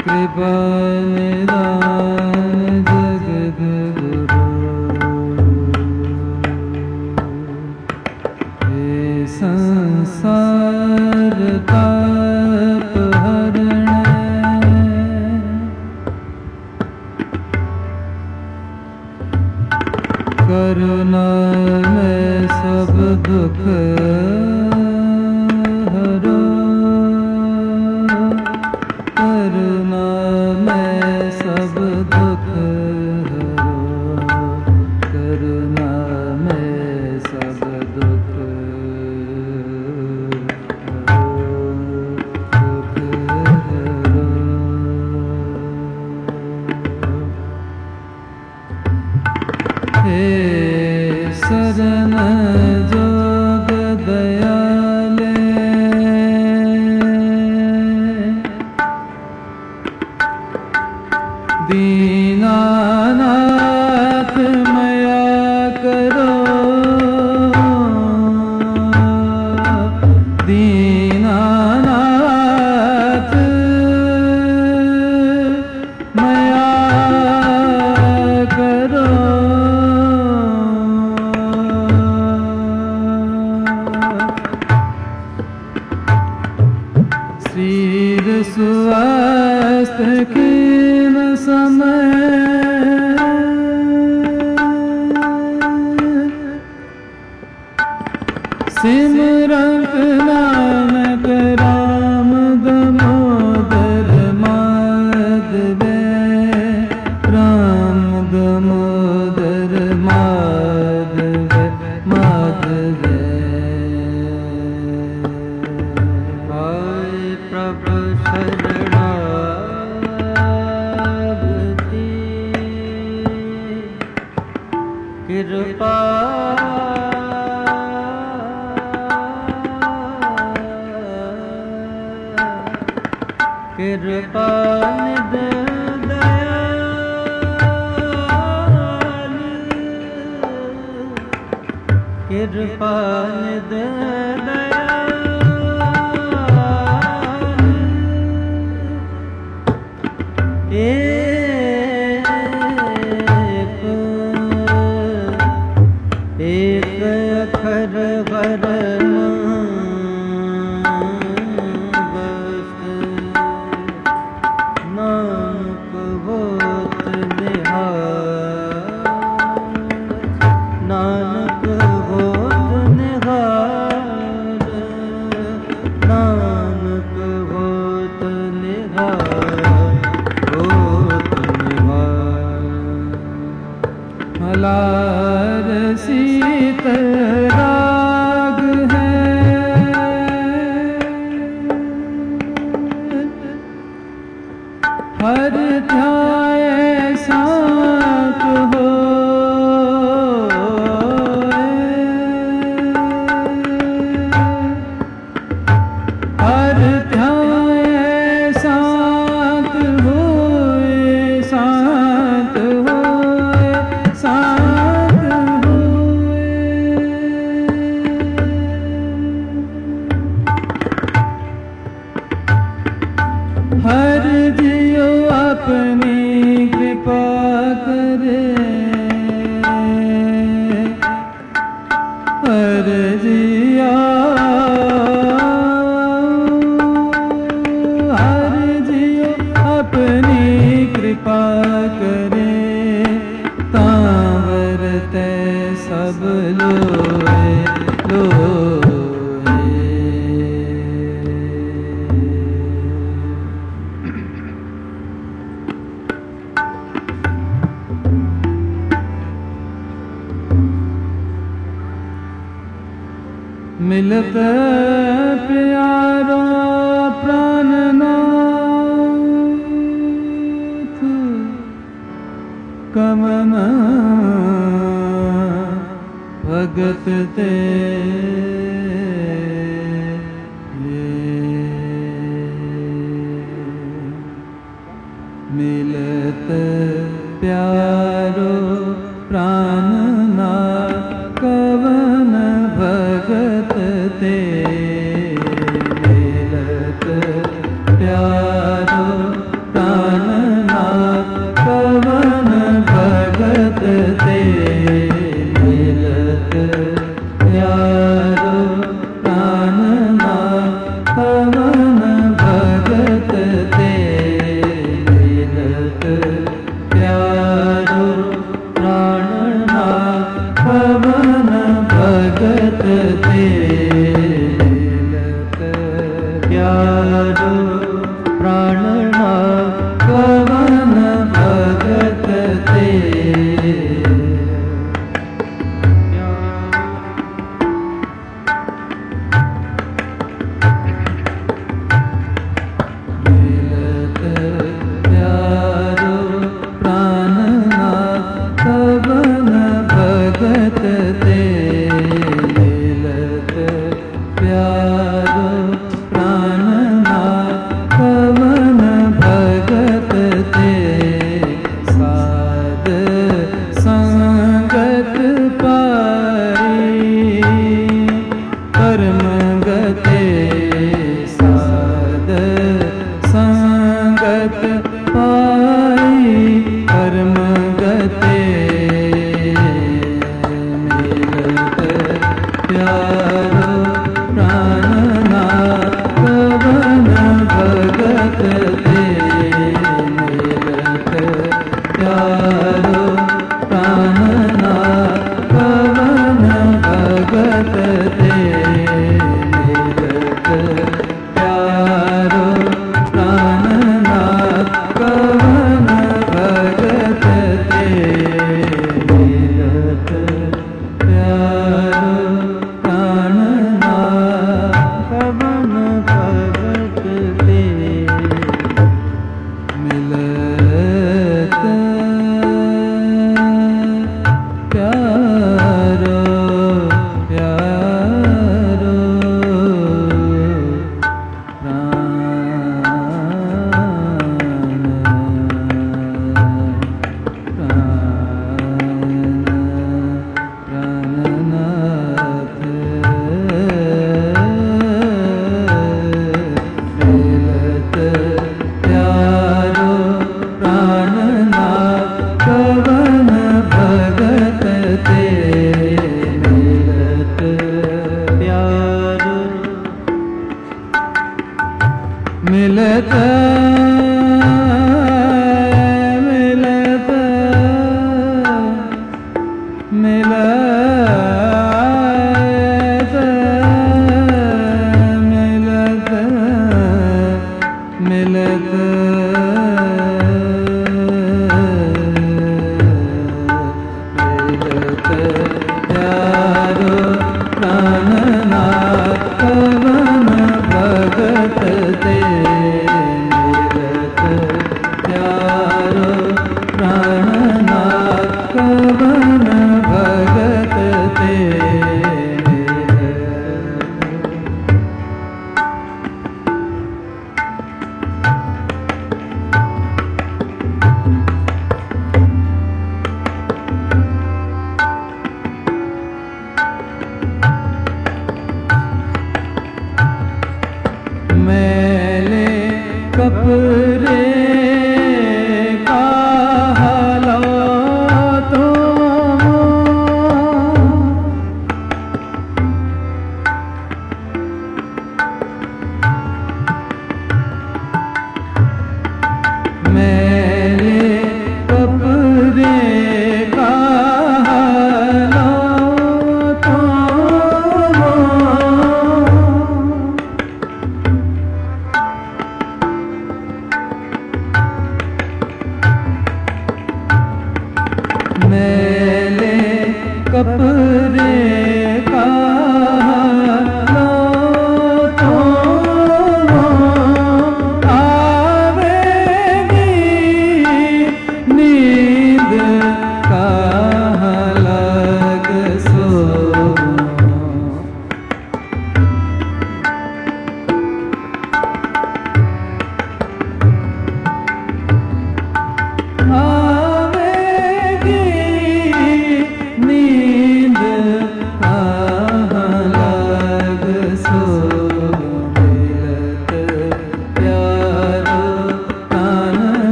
कृपा निदान जगद्गुरु हे संसार ताप हरण करुणा में सब दुख हरो करुणा में सब दुख हरो करुणा में सब दुख हे शरण जोग दयाले दीनानाथ मया करो दीनानाथ मया करो शरीर स्वस्थ कीन समय सिमरत नानक राम दामोदर माधवे राम दामोदर माधवे माधवे प्रभु शरणागति कृपा कृपा निध दयाल कृपा निध एक अखर वर नानक होत निहार नानक होत निहार नानक होत निहार होत निहार मलार सीत राग है हर ध्याए साथ हो हर ध्याए साथ होए साथ होए साथ होए हर जियो अपनी कृपा करे हर जिया हर जियो अपनी कृपा करे तांवर ते सब लोए लोए मिलत प्यारो प्राणनाथ कमन भगत ते मिलत प्यारो प्राणनाथ कवन भगत ते मिलत प्यारो प्राणनाथ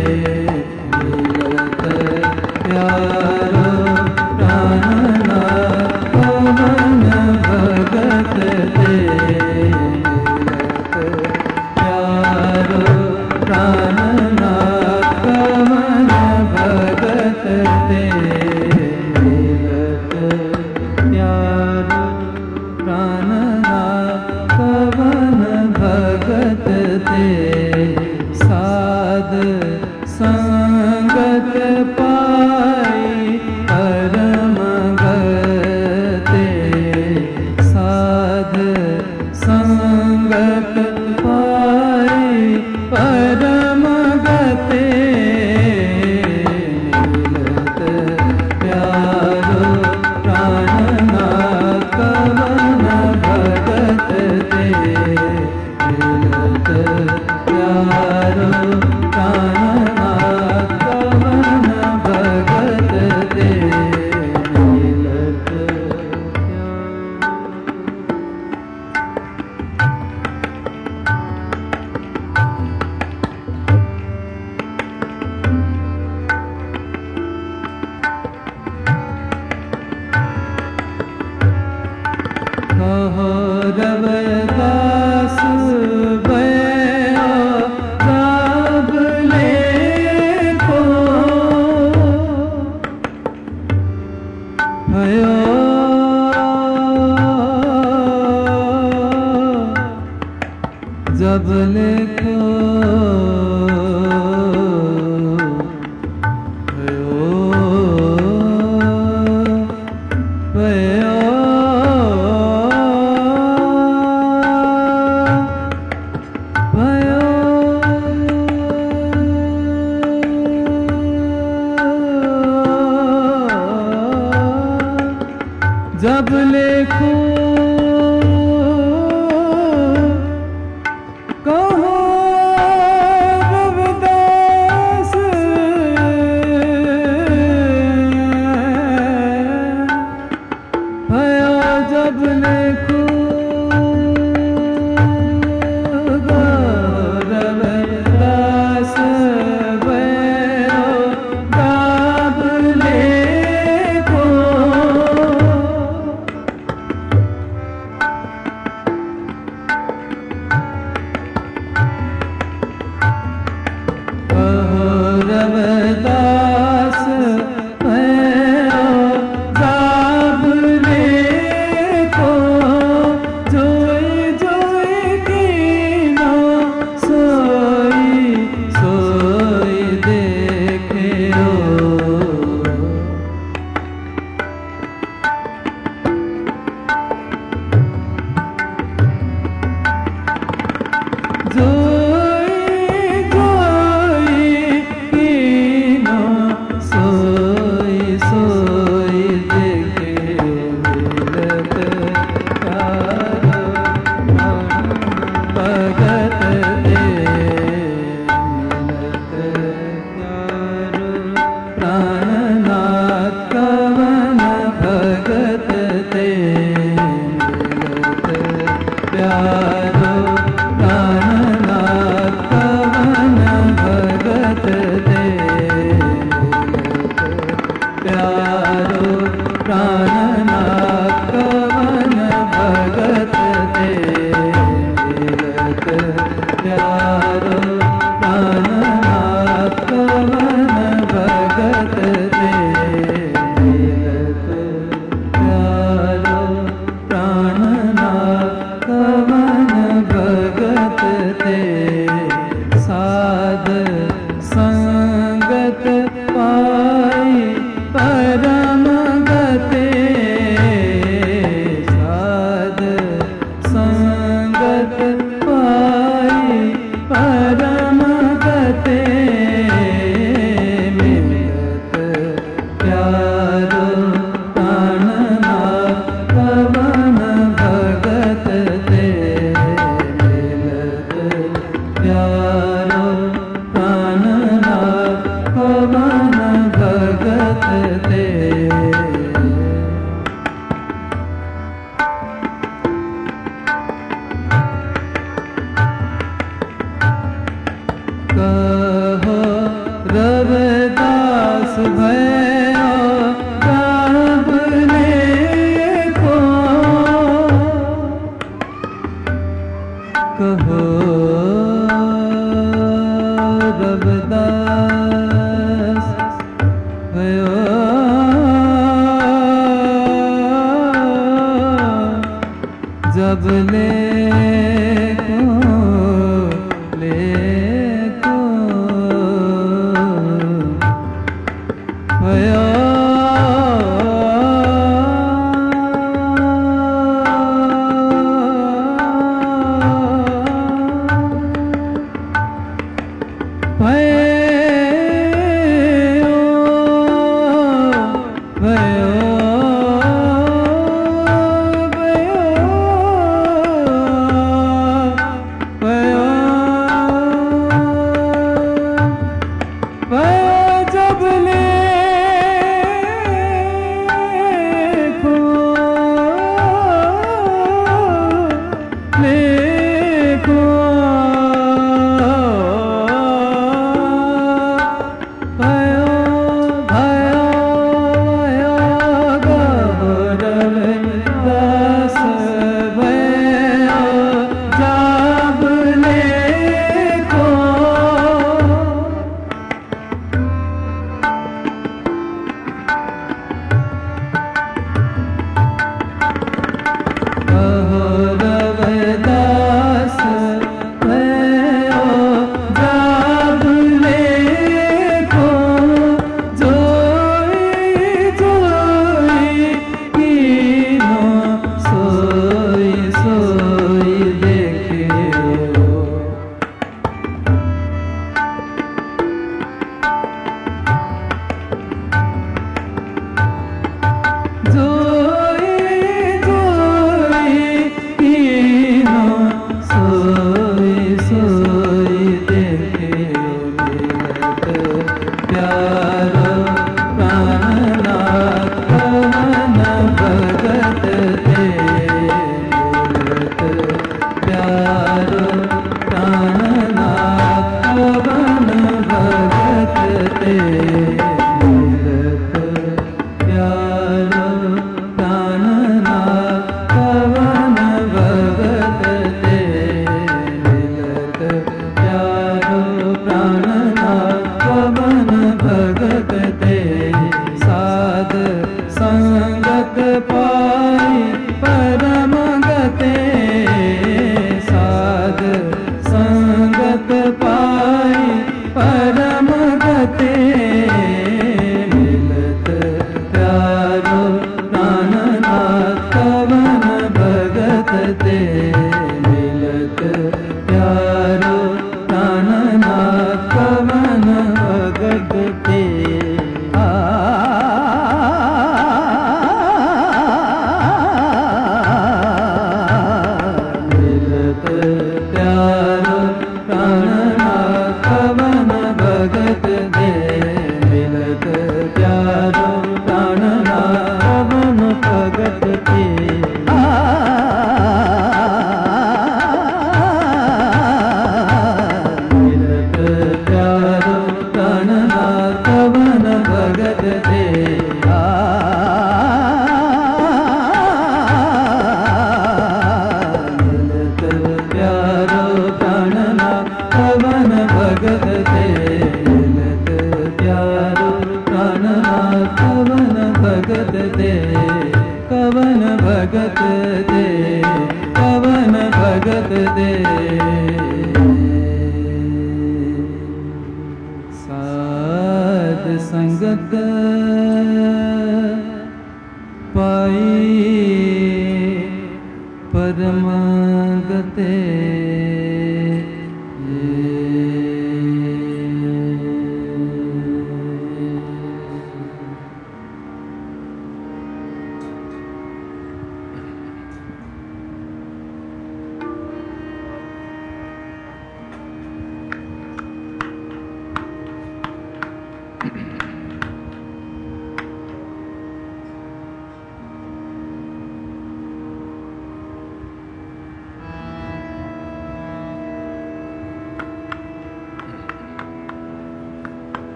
मिलत प्यारो प्राणनाथ पवन भगत ते मिलत प्यारो प्राणनाथ पवन भगत ते मिलत प्यारो प्राणनाथ पवन भगत ते साध संगत पाई परम गते साध संगत पाई परम गते मिलत प्यारो प्राणनाथ पवन भगत ते मिलत प्यारो प्राणनाथ पवन भगत ते मिलत कहो रविदास भयो राग लेको भयो जब लेखो जब लेखो कहो रविदास भयो जब लेखो रविदास भयो गाब लेखो रविदास भयो गाब लेखो जोई जोई कीनो सोई सोई देखे प्यारो प्राणनाथ पवन भगत भयो गाबने को कहो रविदास भयो जब ले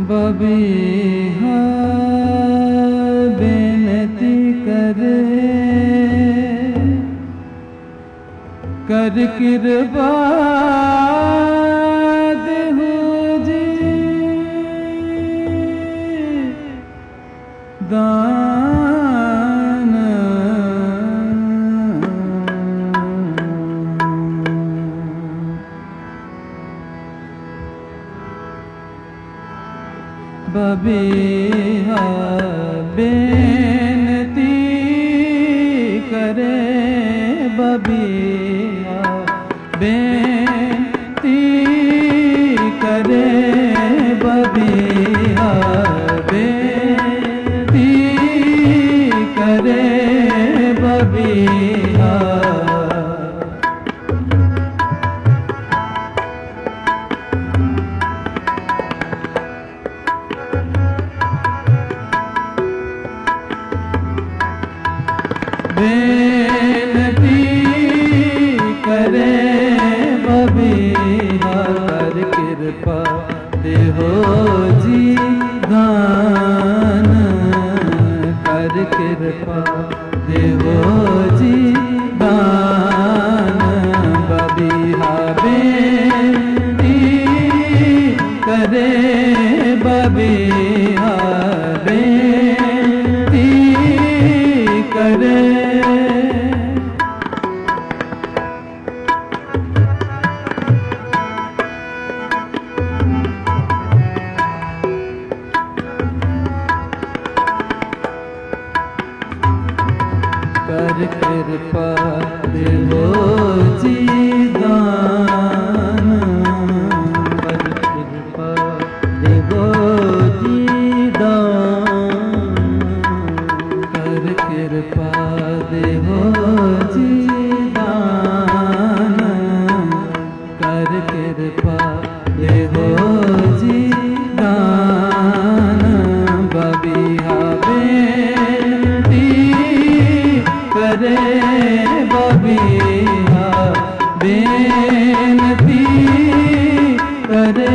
बबीहा बेनती करे कर कृपा देहु जी दान बबीहा बेनती करे बबीहा बेनती करे बबीहा बेनती करे बबीहा बेनती करे बबीहा कर कृपा देहो जी दान कर कृपा देहो जी दान बबीहा बेनती करे बबीहा बेनती करे कर कृपा देहो जी दान कर कृपा देहो जी दान कर कृपा देहो जी दान कर कृपा देहो जी दान बबीहा बेनती करे बबीहा बेनती करे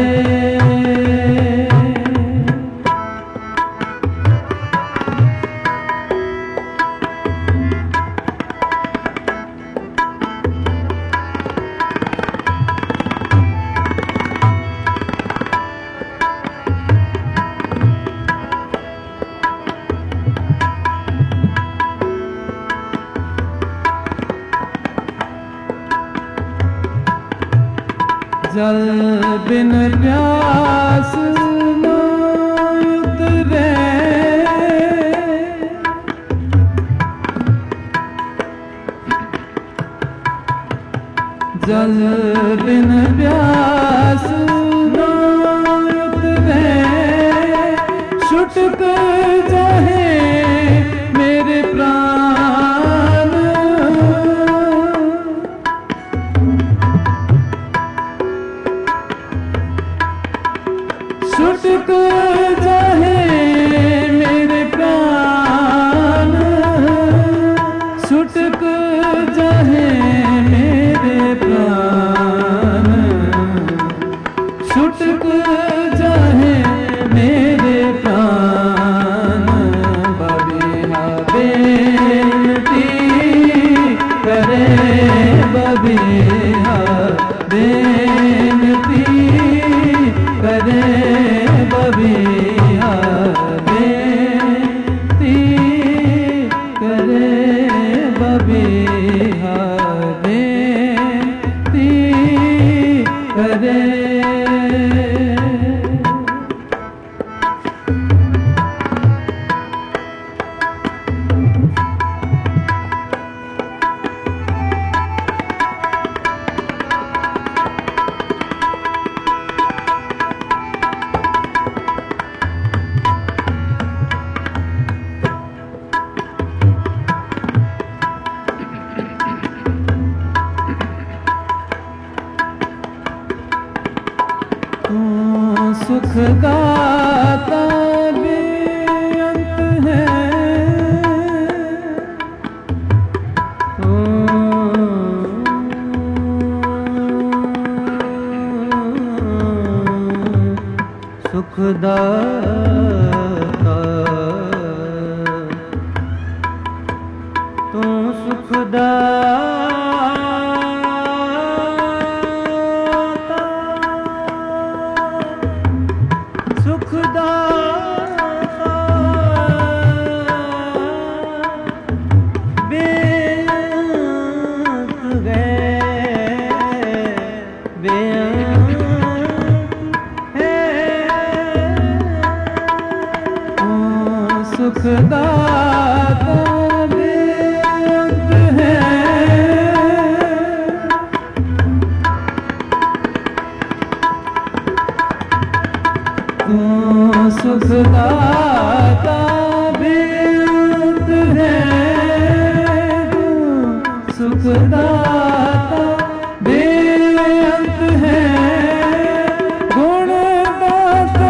जल बिन प्यास न उतरे जल बिन प्यास न उतरे छुटक जाहे मेरे प्राण छुटक जाहे मेरे प्राण छुटक जाहे मेरे प्राण सुखदाता सुखदाता बेअंत है बेअंत है ओ सुखदाता बेअंत है तू सुखदाता बेअंत है तू सुखदाता बेअंत है गुणदाता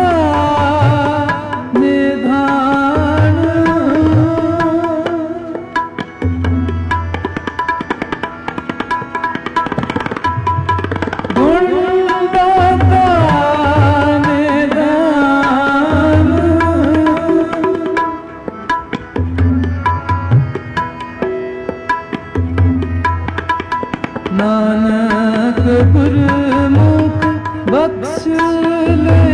निधान गुणदाता निधान नानक गुरमुख बख्श ले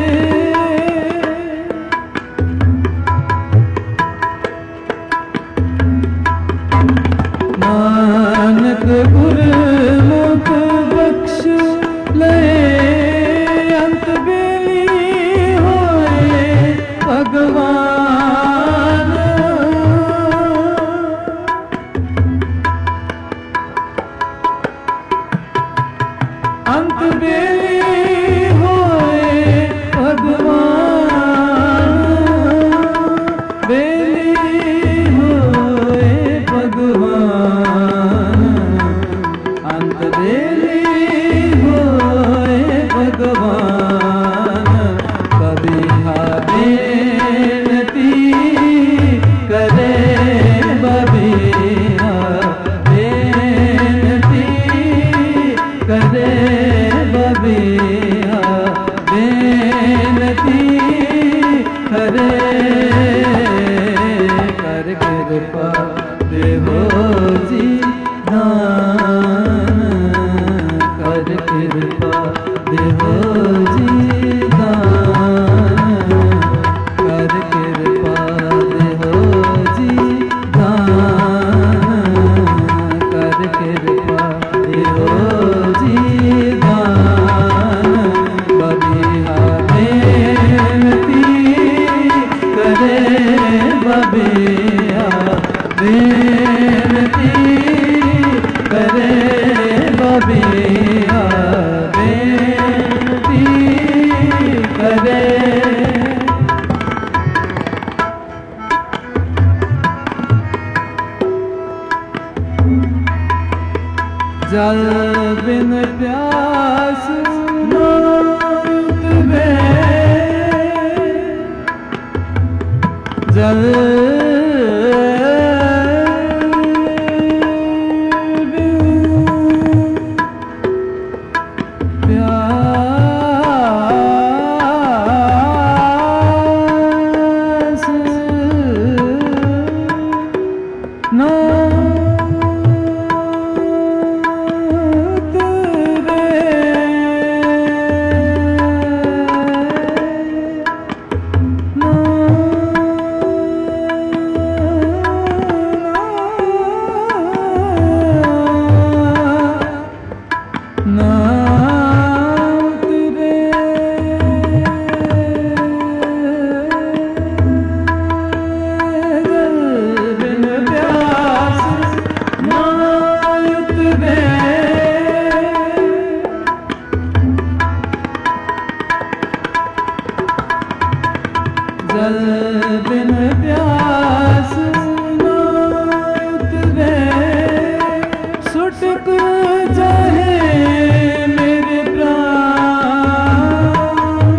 नानक गुरमुख बख्श ले अंत बेली होए भगवान अंत बेली होए भगवान बेली होए भगवान अंत बेली होए भगवान बबिहा बेनती करे बबिहा बेनती करे बबिहा बेनती करे कर कृपा देवो जी दान कर कृपा देवो जी दान कर कृपा देवो जी दान कर कृपा देवो जी दान बबिहा बेनती करे बबिहा बेनती करे बबिहा बेनती करे जल बिन प्यास न उतरे जल बिन प्यास न जल बिन प्यास न उतरे सुटक जाए मेरे प्राण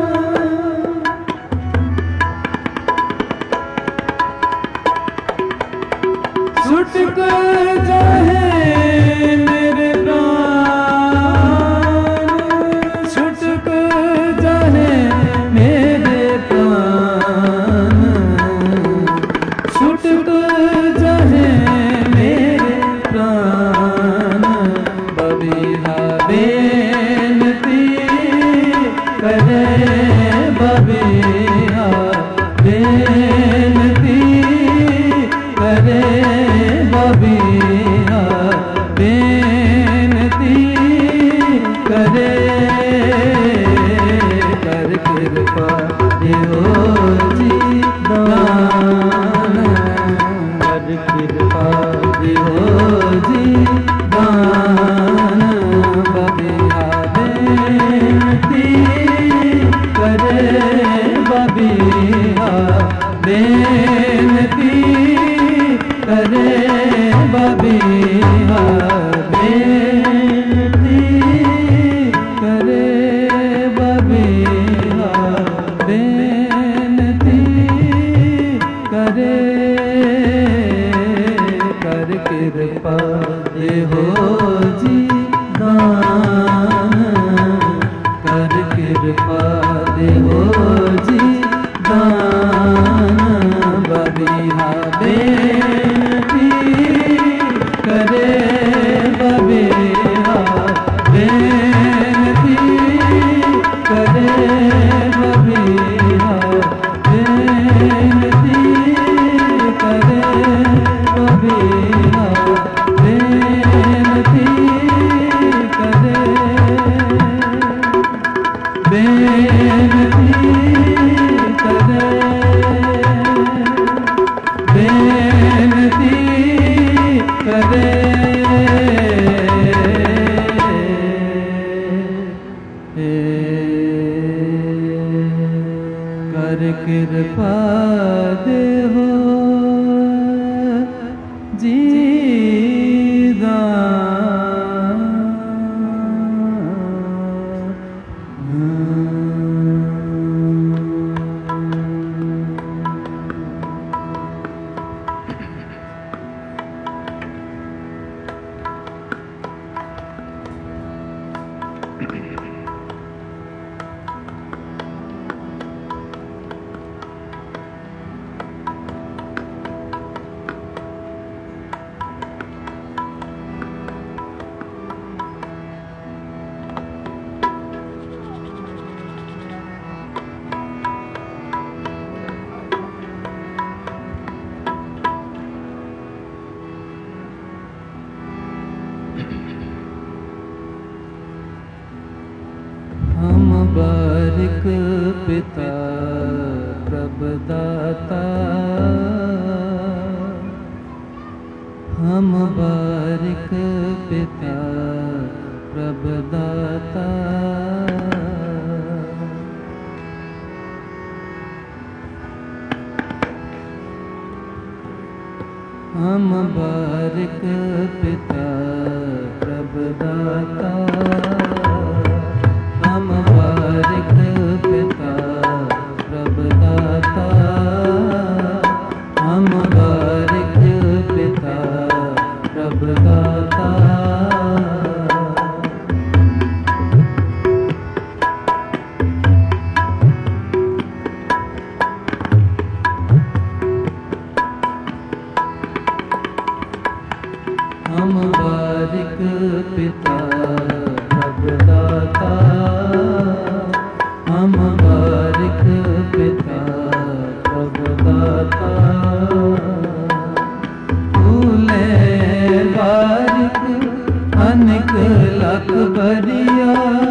सुटक जाए मेरे प्राण सुटक जाए मेरे प्राण छुटक जाए मेरे प्राण बबिहा बेनती करे बबिहा बेनती करे बबिहा बेनती करे कर कृपा देहो जी दान कर कृपा देहो जी दान बबिहा बेनती करे बबिहा बेनती करे बबिहा बेनती करे बबिहा बेनती करे कर कृपा देहो जी दान कर कृपा देहो जी दान बबिहा बेनती करे बबिहा बेनती करे बबिहा बेनती करे बबिहा बेनती करे बेनती करे बेनती करे कर कृपा देहो जी हम बारिक पिता प्रभुदाता हम बारिक पिता प्रभुदाता हम बारिक पिता प्रभुदाता हम बारिक पिता प्रभुदाता हम बारिक पिता प्रभुदाता हम बारिक पिता प्रभुदाता हम बारिक पिता प्रभुदाता फूले बारिक अनेक लख बरिया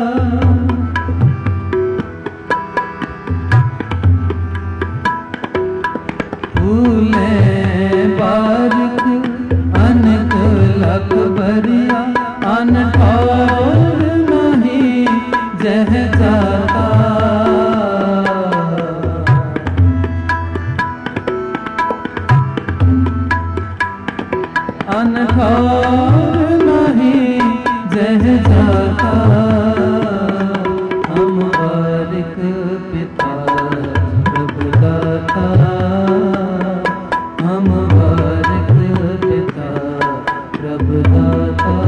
फूले बारिक अनेक लख बरिया अनठौर नहीं जह जाता अनठौर नहीं जह जाता हम बारिक पिता प्रभुदाता हम बारिक पिता प्रभुदाता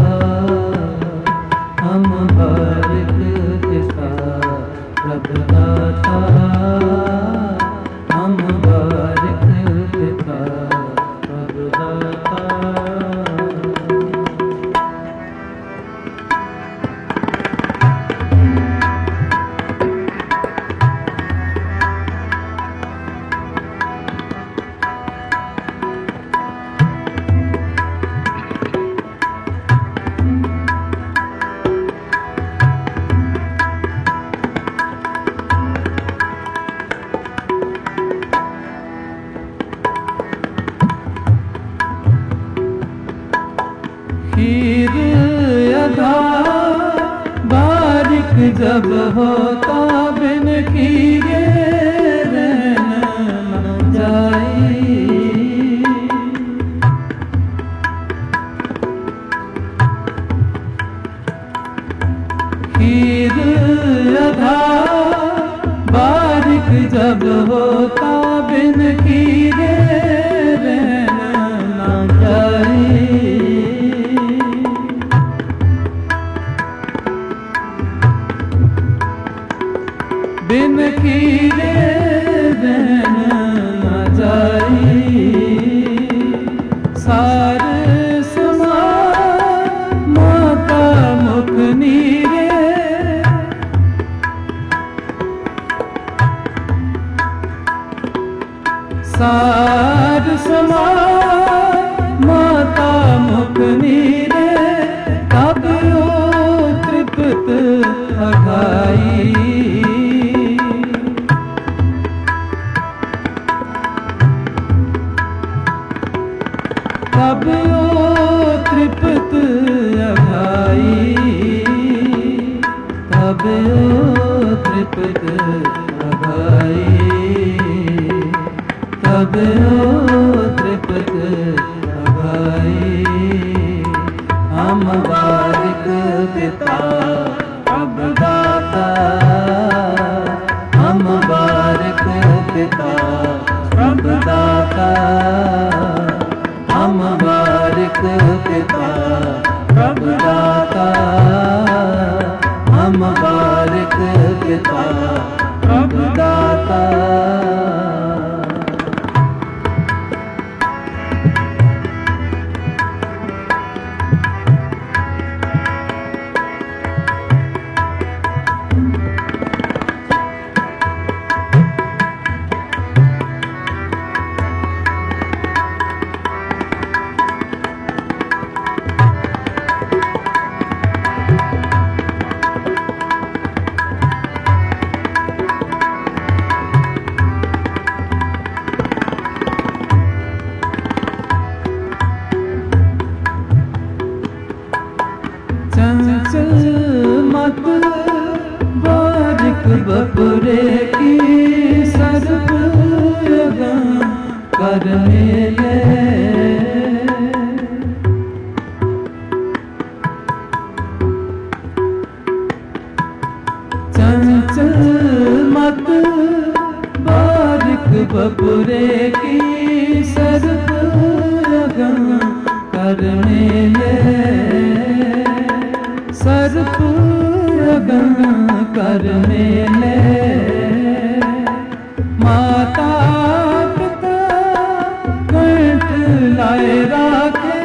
हम बारिक पिता प्रभुदाता हम बारिक पिता प्रभुदाता जब होता बिन किए रहन न जाए। खीर अधा बारिक जब होता बिन खीरे रहन न जाए। बिन खीरे रहन न जाए। सार समा माता मुख नीरे। सार समा माता मुख नीरे। तब ओ तृप्त अघाई। तब ओ तृप्त अघाई। तब ओ तृप्त अघाई। तब ओ तृप्त अघाई। हम बारिक पिता अब दाता। हम बारिक पिता अब दाता। हम बारिक पिता अब दाता। हम बारिक पिता अब दाता। चंचल मत बारिक बपुरे की सर्प कर मेले। चंचल मत बारिक बपुरे की सर्प कर मेले। सर्प कर मेले। माता पिता कंठ लाए राखे।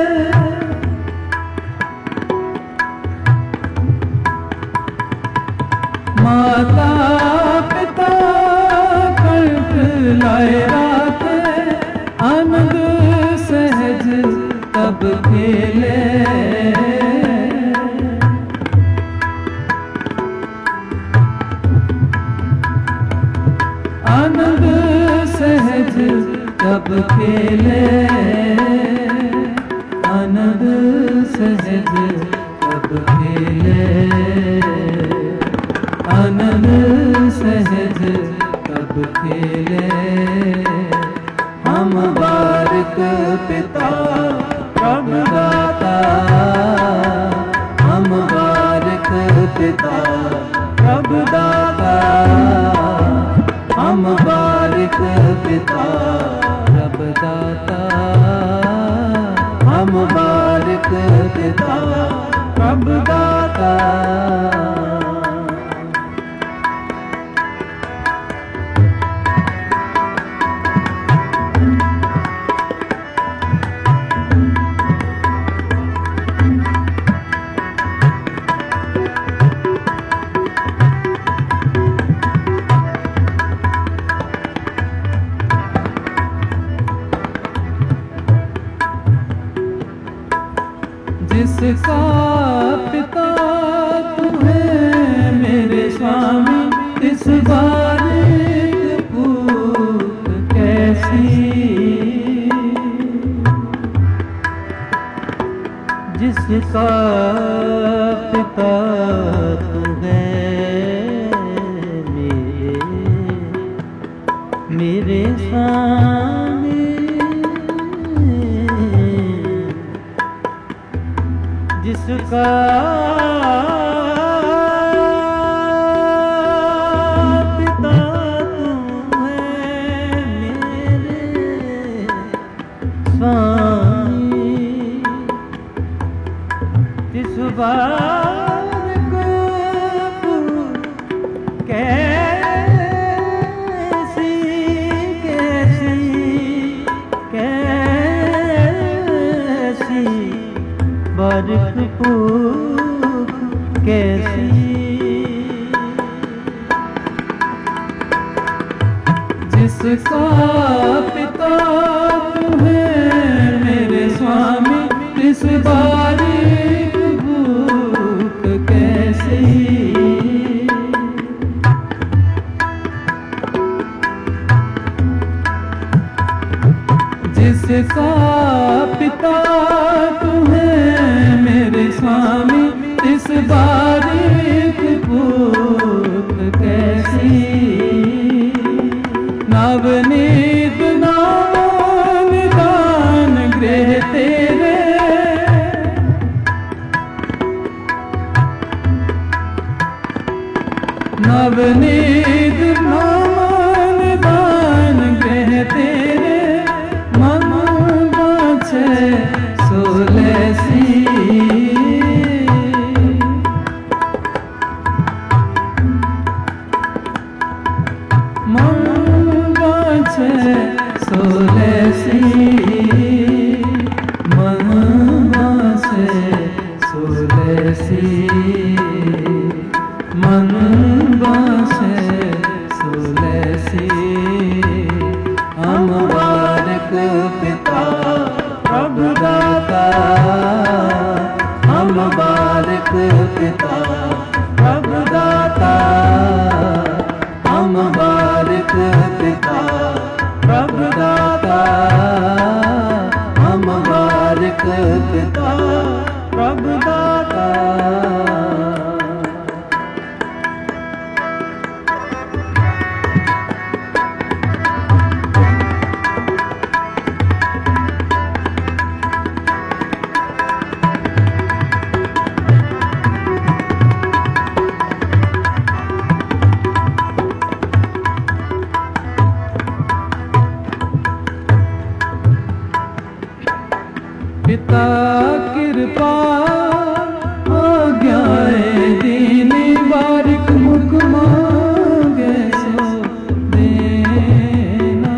माता पिता कंठ लाए राखे। आनंद सहज तब खेले। आनंद सहज तब खेले। आनंद सहज तब खेले। आनंद सहज तब खेले। हम बारिक पिता अब दाता। हम बारिक पिता अब दाता। हम बारिक पिता अब दाता। हम बारिक पिता अब दाता। जिसका पिता तू है मेरे स्वामी। इस बारिक पूत कैसी। जिसका पिता तू है स्वामी जिसका पिता तू है मेरे स्वामी, जिस बार को तू कैसी बारिक पूछ कैसी, जिसका पिता तू है मेरे स्वामी, इस बारिक भूख कैसी, जिसका पिता तू है मेरे स्वामी, इस बारिक भूख कैसी, नवनीत नाम दान गृह तेरे, नवनीत नाम दान गृह तेरे, मन बाछे सोलसी, मन बाछे सोलसी, मन बाछे सोलसी, मन बाछे सोलसी, हम बारिक पिता प्रभु दाता, हम बारिक पिता प्रभु दाता, हम बारिक पिता प्रभु दाता, हम बारिक पिता प्रभु दाता। पिता कृपा आज्ञाए दीनी, बारिक मुख मांगे सो देना,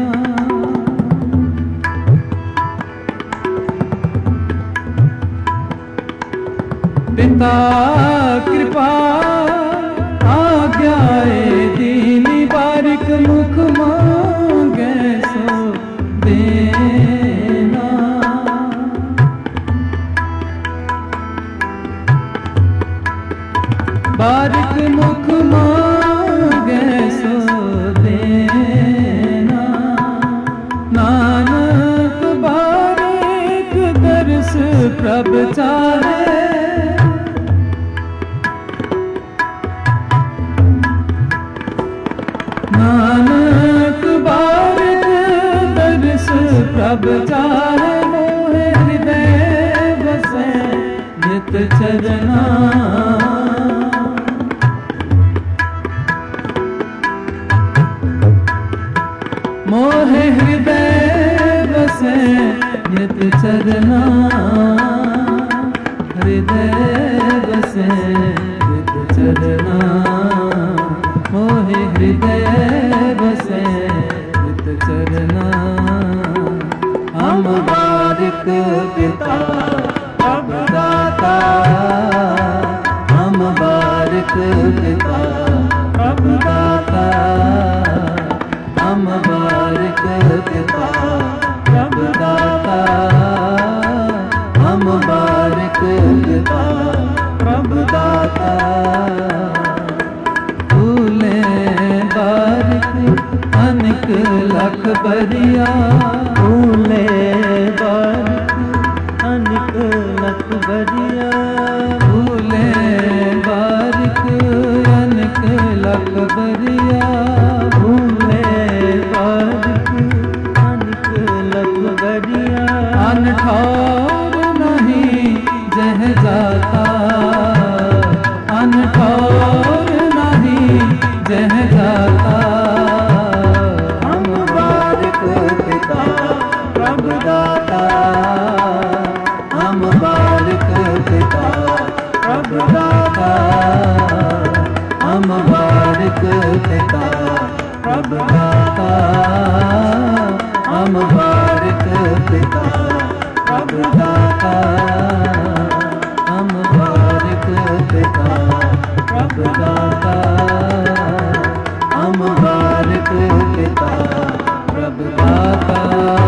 पिता कृपा आज्ञाए दीनी, बारिक मुख मांगे सो देना, बारिक मुख मांगे सो देना, नानक बारिक दर्श प्रभ चाहे, नानक बारिक दर्श प्रभ चाहे, मोहे हृदय बसे नित चरना, मोहे हृदय बसे नित चरना, हृदय बसे नित चरना, मोहे हृदय बसे नित चरना, हम बारिक पिता प्रभु दाता, हम बारिक पिता प्रभु दाता, हम बारिक पिता प्रभु दाता, हम बारिक पिता प्रभु दाता, फूले बारिक अनेक लख बरिया, फूले बारिक अनेक लख बरिया, फूले बारिक अनेक लख बरिया, फूले बारिक अनठौर नहीं जह जाता, अनठौर नहीं जह जाता। हम बारिक पिता प्रभु दाता, हम बारिक पिता प्रभु दाता, हम बारिक पिता प्रभु दाता, हम बारिक पिता प्रभु दाता, हम बारिक पिता प्रभु दाता, हम बारिक पिता प्रभु दाता।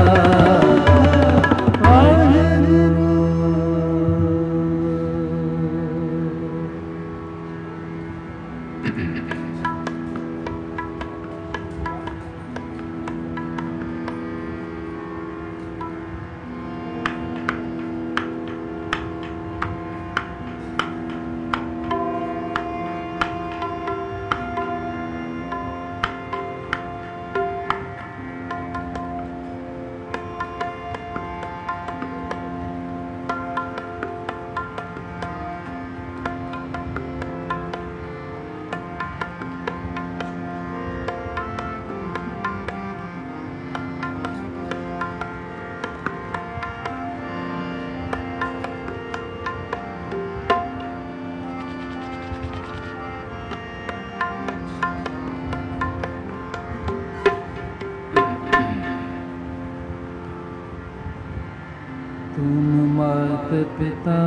तुम मात पिता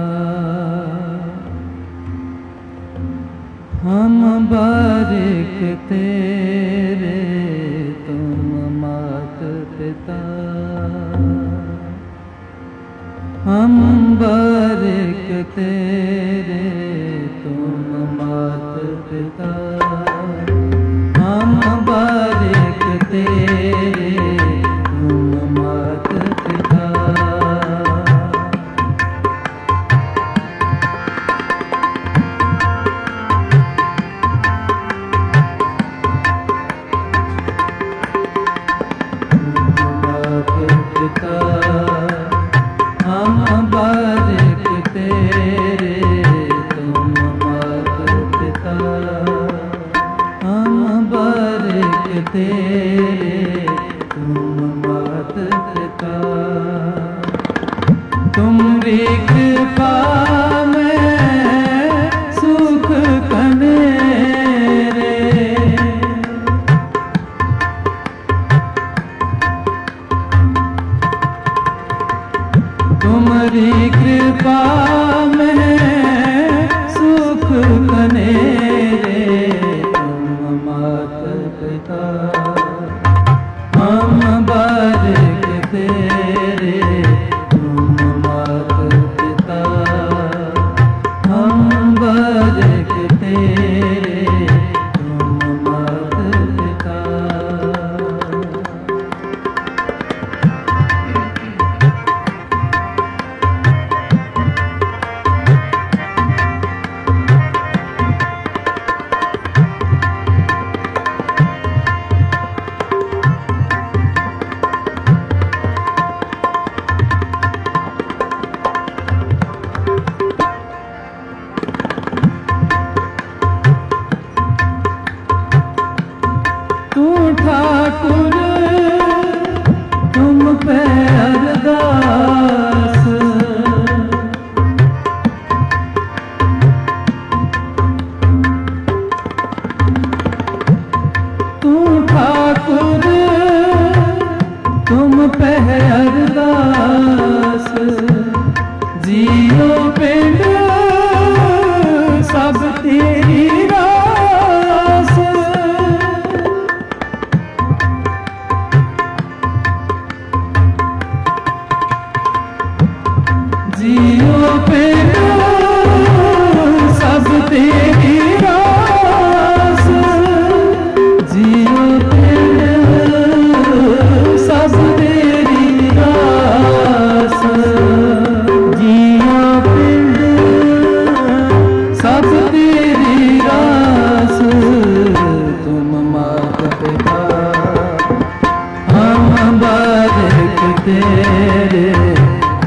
हम बारिक तेरे, तुम मात पिता हम बारिक तेरे, तुम मात पिता हम बारिक तेरे, तुम मात पिता। हम बारिक तेरे, तुम मात पिता हम बारिक तेरे, तुम मात पिता। तुम्हारी कृपा में सुख कनेरे, तुम्हारी कृपा में सुख कनेरे, तुम मात पिता हम बारिक तेरे, तुम मात पिता हम बारिक तेरे, तुम मात पिता। तू ठाकुर तुम पे अरदास, तू ठाकुर तुम पे अरदास, जियो पिंड सब तेरी रास। जियो पिंड सब तेरी रास, जियो पिंड सब तेरी रास, जियो पिंड सब तेरी रास। तुम मात पिता हम बारिक तेरे,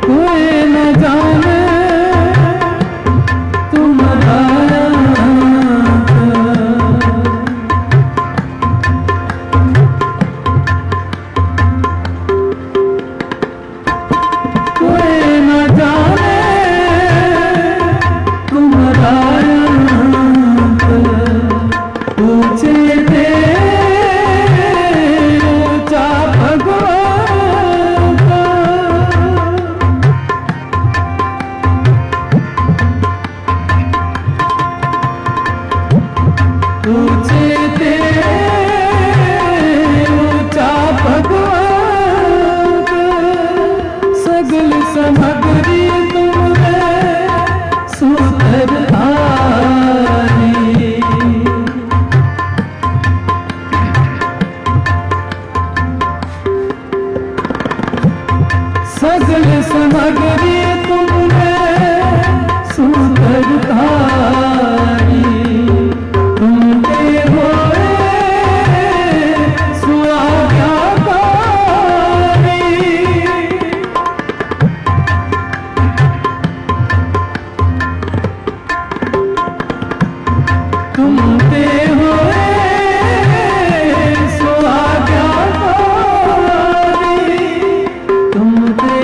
कोई न जाने तुम्हारा कोई न जाने तुम्हारा पूछे थे ऊंचा भगवान का पूछे थे ऊंचा भगवान का सगल सामग्री तुमने सूत्रधारी सगल सामग्री तुमने सूत्रधारी तुमने होए सुआज्ञाकारी तुमने होए सुआज्ञाकारी तुमने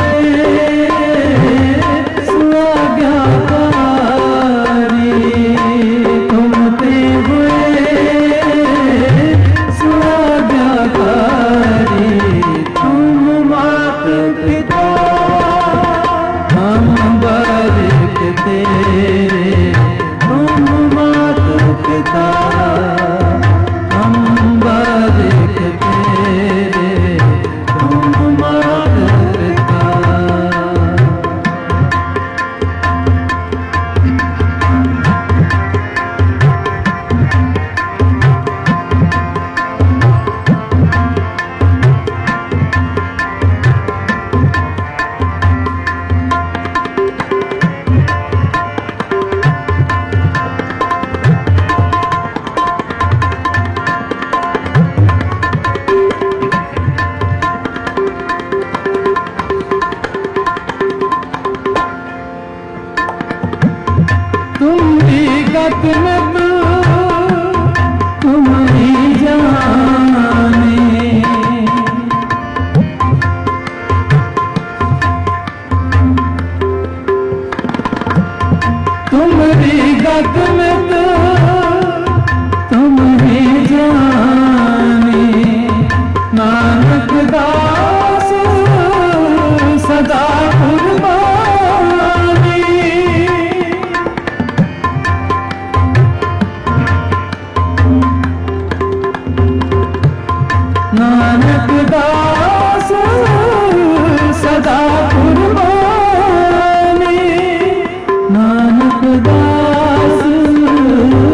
नानक दास सदा कुर्बानी नानक दास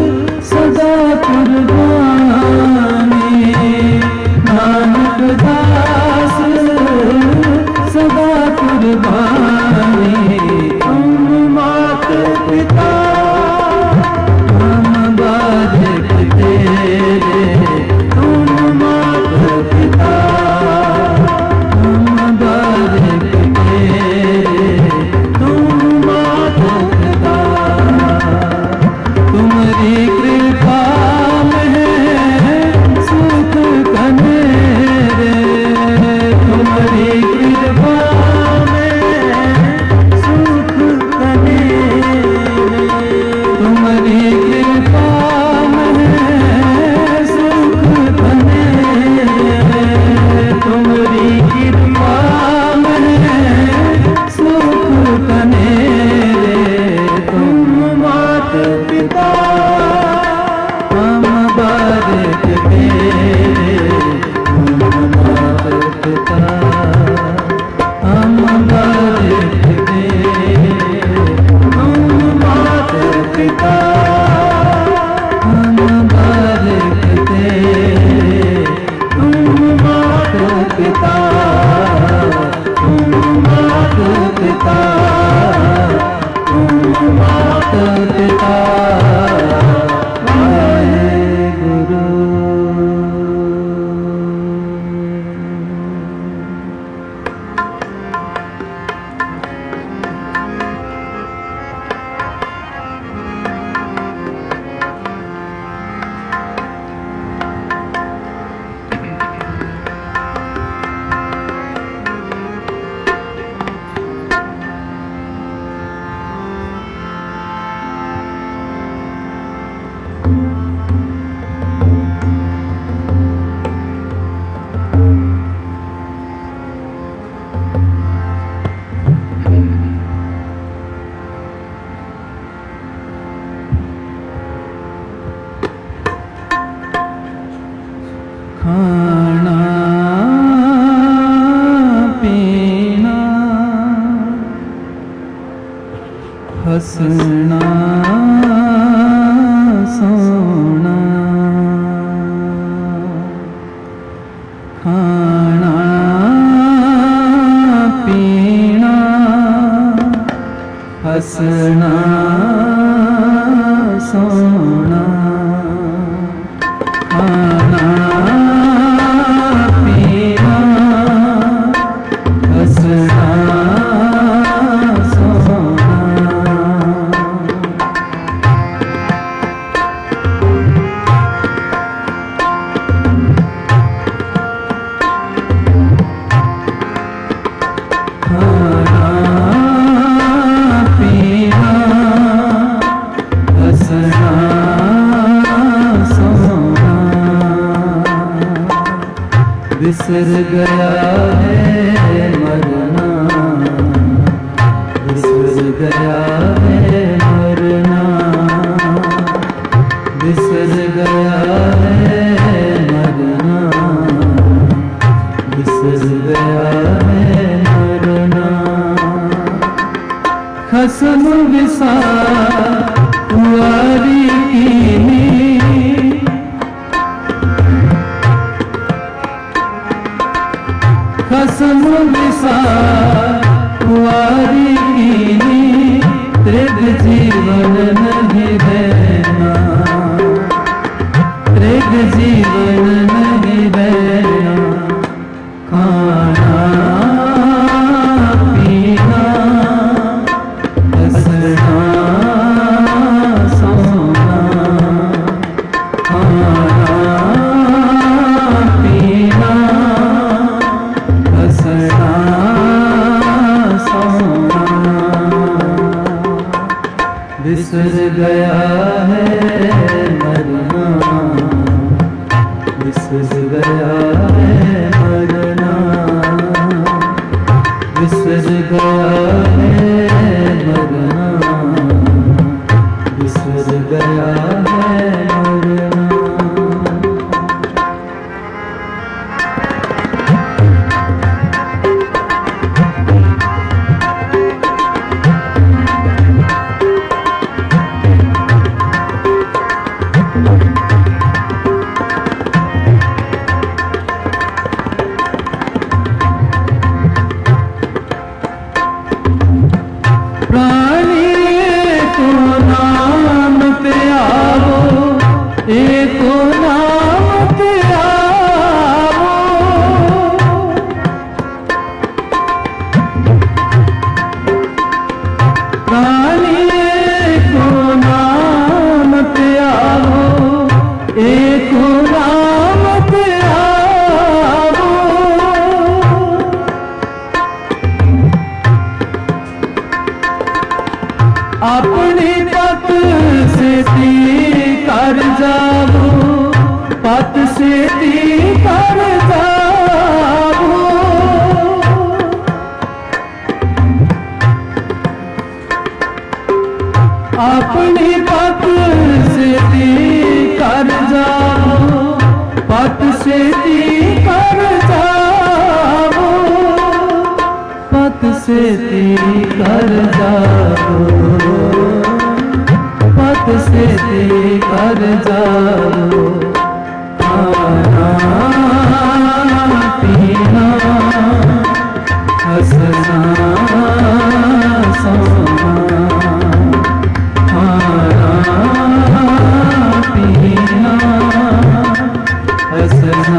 हंसना सोना खाना पीना हंसना सोना खाना पीना हंसना सोना खाना पीना हंसना सोना बिसर गया है मरना बिसर गया है मरना बिसर गया है मरना बिसर गया है मरना खसम विसार वारी की खसम विसार वारी की त्रिग जीवन नहीं देना त्रिग जीवन नहीं देना खाना पीना हंसना सोना खाना पीना हंसना सोना बिसर गया है मरना बिसर गया है मरना बिसर गया है मरना बिसर गया है मरना प्राणी को नाम पे आओ एको नाम पे आओ प्राणी को नाम पे आओ एको नाम पे आओ अपनी पत से ती कर जाओ पत से ती कर जाओ अपनी पत से ती कर जाओ पत से ती कर जाओ पत से ती कर जाओ पत से ती कर जाओ खाना पीना हंसना सोना खाना पीना हंसना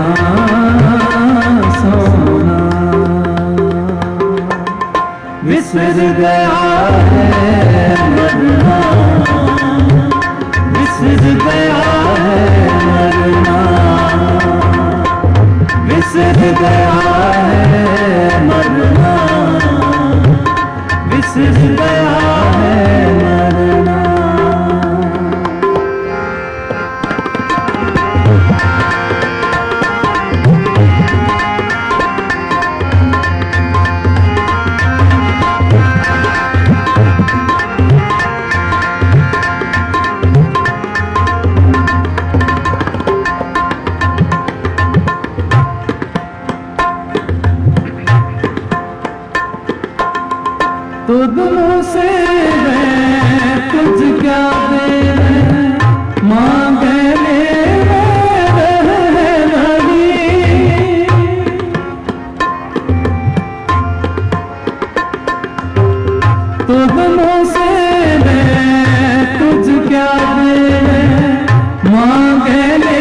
सोना बिसर गया है मरना बिसर गया है मरना बिसर गया है मरना बिसर गया है मरना तुद मुझसे तुझ से मैं तुझ क्या दे मांगे ले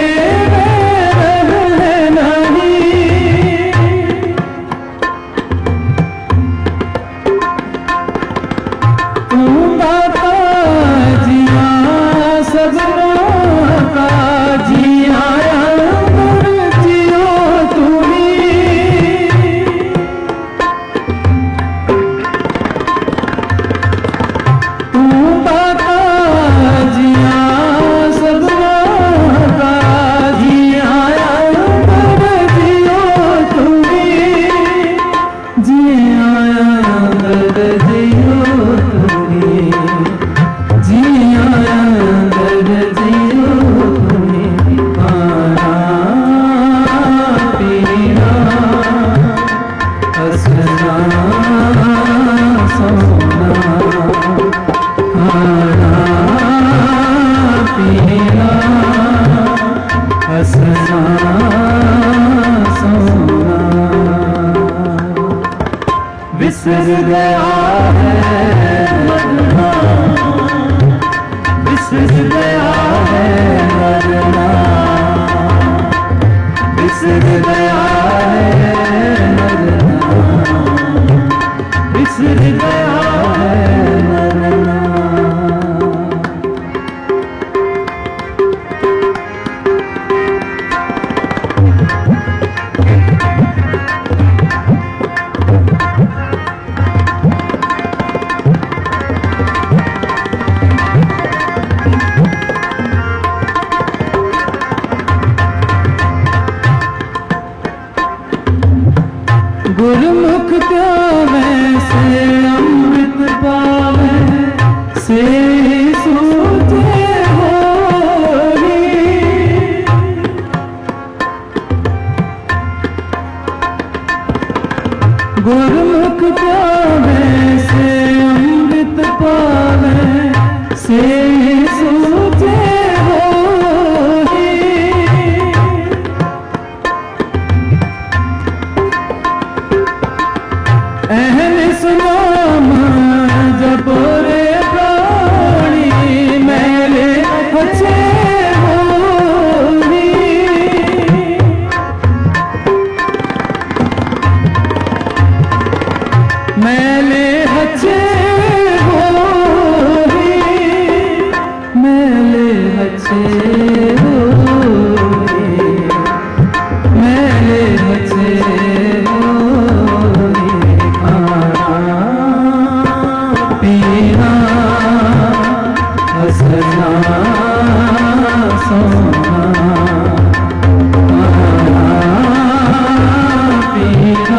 बिसर गया है मरना, बिसर गया है मरना, बिसर गया है मरना, बिसर गया है मरना। गुरमुख प्यावे से अमृत पावे से सूझे होरी, गुरमुख प्यावे से अमृत पावे से सूझे होरी। अहनिस नाम जपरे प्राणी मेले अच्छे होरी, मेले अच्छे होरी, मेले अच्छे होरी, मेले अच्छे हंसना सोना, पीना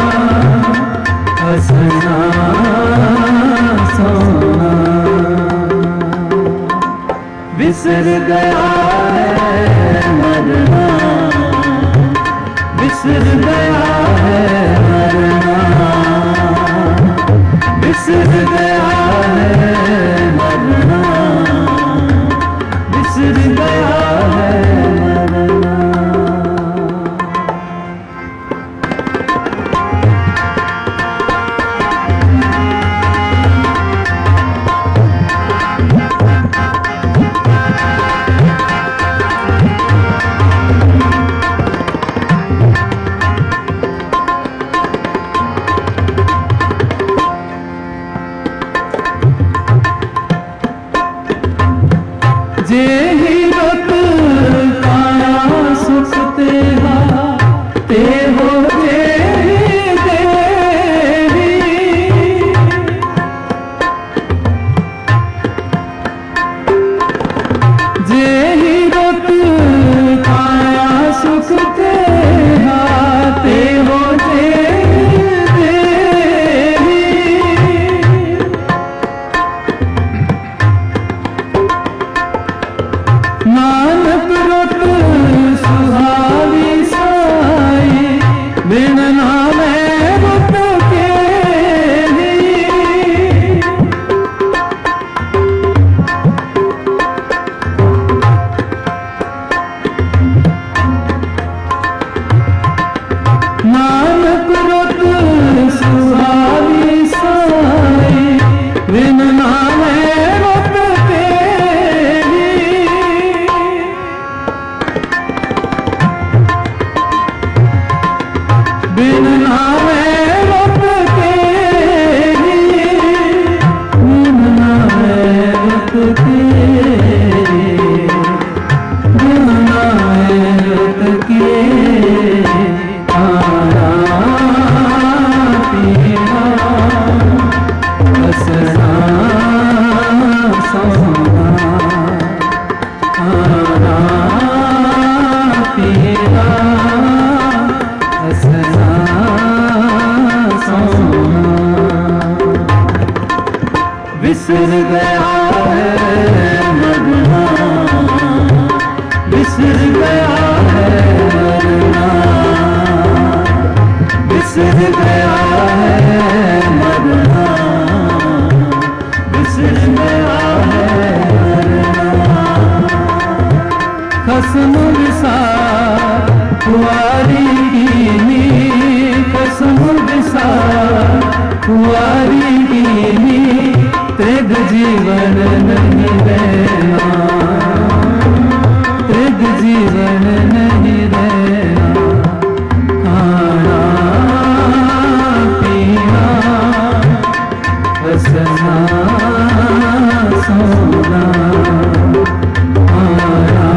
हंसना सोना। बिसर गया है मरना, बिसर गया है मरना, बिसर गया है मरना, बिसर गया है मरना। जे ही रत का बिसर गया है मरना, बिसर गया है मरना, बिसर गया है मरना, बिसर गया है मरना। कसम विसार कुंवारी की, कसम विसार कुंवारी की, त्रिग जीवन नहीं रहना, त्रिग जीवन नहीं रहना। खाना पीना हंसना सोना, खाना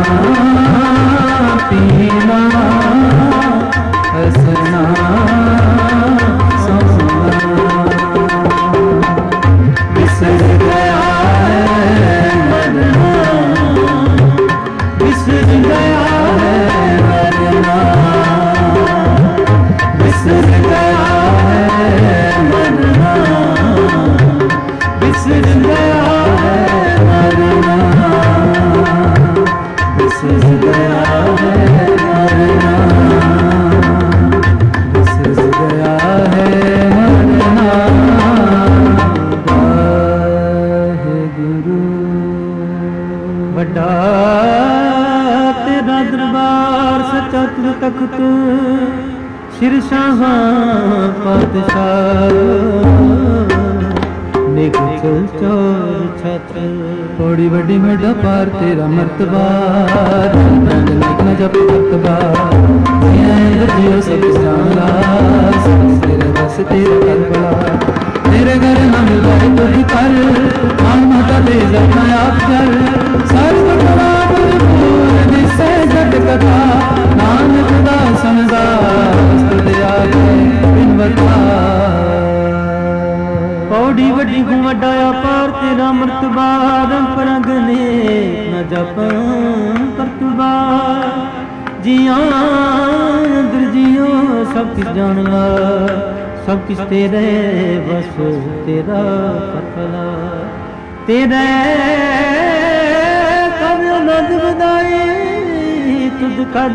पीना हंसना सोना। बिसर गया है मरना, बिसर गया है मरना, बिसर गया है मरना, बिसर गया है मरना, बिसर गया है मरना, बिसर गया है मरना। बड़ा तेरा दरबार सच्चा तुझ तख्त, शिरशाह पातशाह, नेक चल चोर छत्र। थोड़ी बड़ी मेरा पार तेरा मर्तबा, नेक न जब मर्तबा, जियो सब जानला, तेरे बस तेरा करबला। तेरे घर न मिल पाए तो भी कर, मान माता दे अपना आप कर। सर्व कला भरपूर जिससे जट कथा, नानक दा समझदार दया बिन बता। पौड़ी वड्डी को वड्डाया पार तेरा मर्तबा, रंग परंग ने न जप करतबा। जिया अंदर जियो सब किस जानला, सब किस तेरे बस तेरा पतला। तेरे कर नद बदाई तुझ कर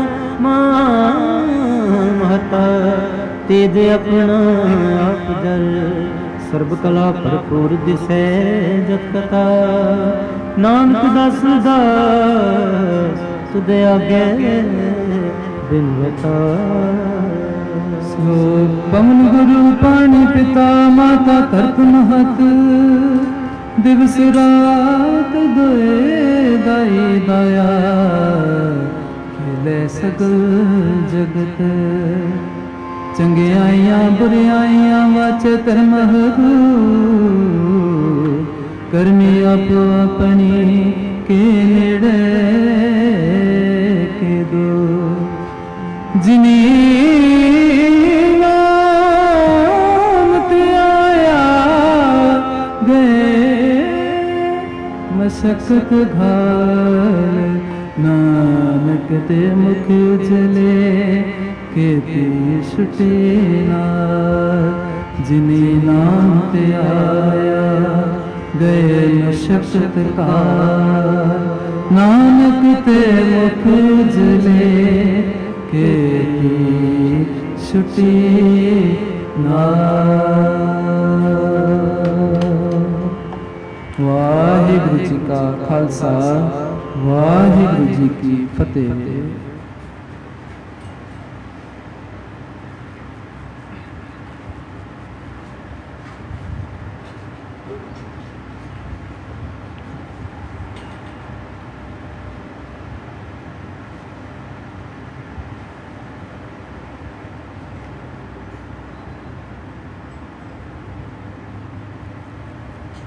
महता, तेज अपना आप जल। सर्ब कला भरपूर दिसै जत कथा, नानक दस दास तुझे आगे बिन बता। पवन गुरु पानी पिता माता तरत महत, दिवस रात दोए दाई दाया। खेले सकल जगत चंगियाइयां बुरियाइयां वाचे धर्म करमी आप अपनी के नेड़े के दो। जिनी मशक्कत घाल, नानक ते मुख उजले केती छुटे नाल। जिने नाम ते आया गए मशक्कत घाल, नानक ते मुख उजले केती छुटे नाल। वाहिगुरु जी का खालसा, वाहिगुरु जी की फतेह।